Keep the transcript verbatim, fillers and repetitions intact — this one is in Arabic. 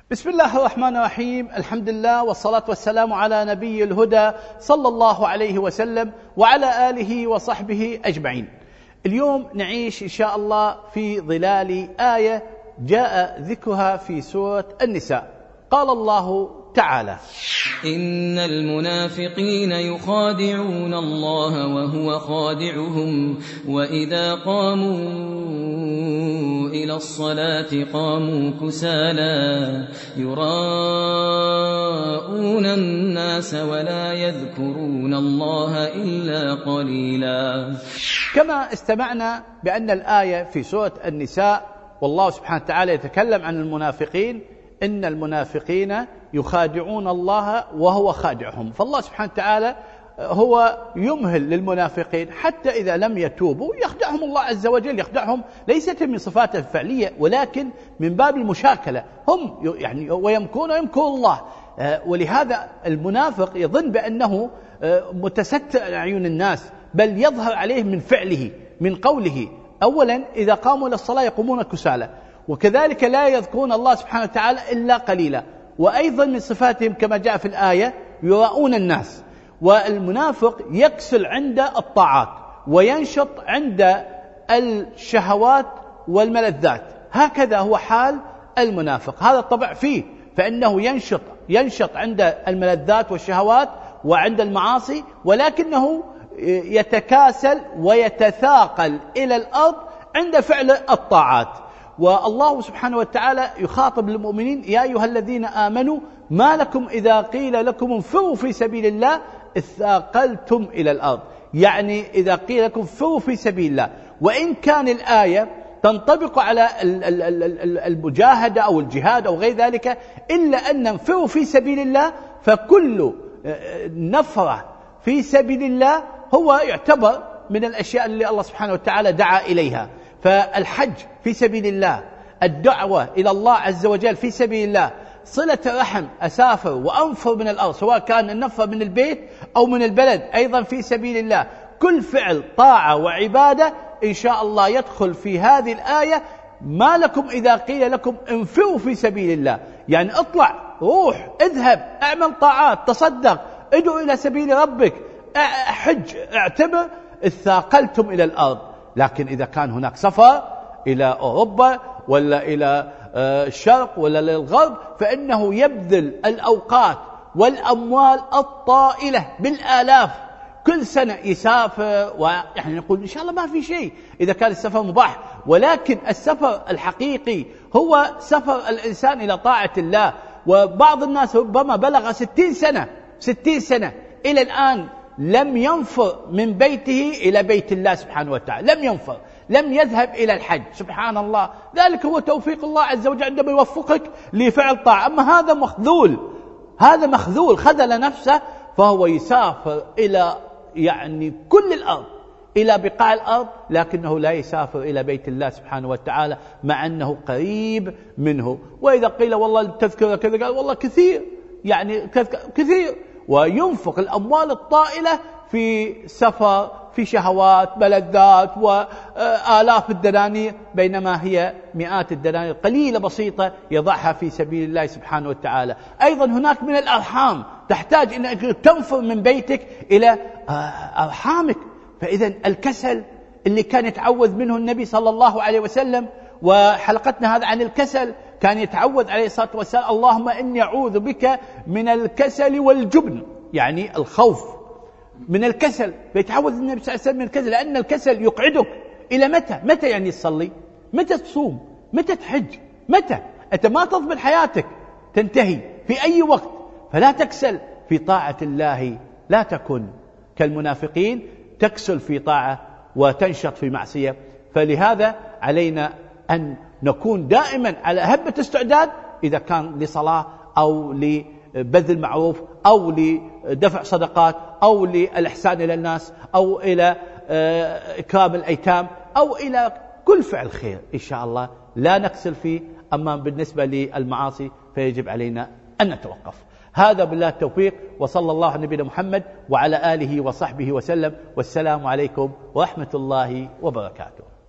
بسم الله الرحمن الرحيم. الحمد لله والصلاة والسلام على نبي الهدى صلى الله عليه وسلم وعلى آله وصحبه أجمعين. اليوم نعيش إن شاء الله في ظلال آية جاء ذكرها في سورة النساء. قال الله تعالى: إن المنافقين يخادعون الله وهو خادعهم وإذا قاموا إلى الصلاة قاموا كسالى يراءون الناس ولا يذكرون الله إلا قليلا. كما استمعنا بأن الآية في سورة النساء والله سبحانه وتعالى يتكلم عن المنافقين، إن المنافقين يخادعون الله وهو خادعهم. فالله سبحانه وتعالى هو يمهل للمنافقين حتى إذا لم يتوبوا يخدعهم الله عز وجل، يخدعهم ليست من صفاته الفعلية ولكن من باب المشاكلة، هم يعني ويمكرون ويمكر الله. ولهذا المنافق يظن بأنه متستر على عيون الناس، بل يظهر عليه من فعله من قوله. أولا إذا قاموا للصلاة يقومون كسالى، وكذلك لا يذكرون الله سبحانه وتعالى إلا قليلا. وأيضا من صفاتهم كما جاء في الآية يراءون الناس. والمنافق يكسل عند الطاعات وينشط عند الشهوات والملذات، هكذا هو حال المنافق، هذا الطبع فيه، فإنه ينشط ينشط عند الملذات والشهوات وعند المعاصي، ولكنه يتكاسل ويتثاقل إلى الأرض عند فعل الطاعات. والله سبحانه وتعالى يخاطب المؤمنين: يا أيها الذين آمنوا ما لكم إذا قيل لكم انفروا في سبيل الله اثاقلتم إلى الأرض. يعني إذا قيل لكم انفروا في سبيل الله، وإن كان الآية تنطبق على المجاهدة أو الجهاد أو غير ذلك، إلا أن انفروا في سبيل الله فكل نفرة في سبيل الله هو يعتبر من الأشياء اللي الله سبحانه وتعالى دعا إليها. فالحج في سبيل الله، الدعوة إلى الله عز وجل في سبيل الله، صلة الرحم، أسافر وأنفر من الأرض سواء كان النفر من البيت أو من البلد أيضا في سبيل الله. كل فعل طاعة وعبادة إن شاء الله يدخل في هذه الآية. ما لكم إذا قيل لكم انفروا في سبيل الله، يعني اطلع، روح، اذهب، اعمل طاعات، تصدق، ادعو إلى سبيل ربك، حج، اعتبر اثاقلتم إلى الأرض. لكن إذا كان هناك سفر إلى أوروبا ولا إلى الشرق ولا للغرب، فإنه يبذل الأوقات والأموال الطائلة بالآلاف كل سنة يسافر، ويعني نقول إن شاء الله ما في شيء إذا كان السفر مباح، ولكن السفر الحقيقي هو سفر الإنسان إلى طاعة الله. وبعض الناس ربما بلغ ستين سنة ستين سنة إلى الآن لم ينفر من بيته إلى بيت الله سبحانه وتعالى، لم ينفر، لم يذهب إلى الحج. سبحان الله، ذلك هو توفيق الله عز وجل عندما يوفقك لفعل طاعة. أما هذا مخذول، هذا مخذول خذل نفسه، فهو يسافر إلى يعني كل الأرض، إلى بقاع الأرض، لكنه لا يسافر إلى بيت الله سبحانه وتعالى مع أنه قريب منه. وإذا قيل والله التذكرة كذا، قال والله كثير، يعني كثير، وينفق الأموال الطائلة في سفر، في شهوات، ملذات، وآلاف الدنانير، بينما هي مئات الدنانير قليلة بسيطة يضعها في سبيل الله سبحانه وتعالى. أيضا هناك من الأرحام تحتاج أنك تنفر من بيتك إلى أرحامك. فإذا الكسل اللي كان يتعوذ منه النبي صلى الله عليه وسلم، وحلقتنا هذا عن الكسل، كان يتعوذ عليه الصلاة والسلام: اللهم إني أعوذ بك من الكسل والجبن، يعني الخوف من الكسل. فيتعوذ النبي صلى الله عليه وسلم من الكسل، لأن الكسل يقعدك إلى متى؟ متى يعني تصلي؟ متى تصوم؟ متى تحج؟ متى؟ أنت ما تضمن حياتك، تنتهي في أي وقت. فلا تكسل في طاعة الله، لا تكن كالمنافقين تكسل في طاعة وتنشط في معصية. فلهذا علينا أن نكون دائما على هبة استعداد، إذا كان لصلاة أو لبذل معروف أو لدفع صدقات أو للإحسان إلى الناس أو إلى إكرام الأيتام أو إلى كل فعل خير إن شاء الله لا نكسل فيه. أما بالنسبة للمعاصي فيجب علينا أن نتوقف. هذا بالله التوفيق، وصلى الله على نبينا محمد وعلى آله وصحبه وسلم، والسلام عليكم ورحمة الله وبركاته.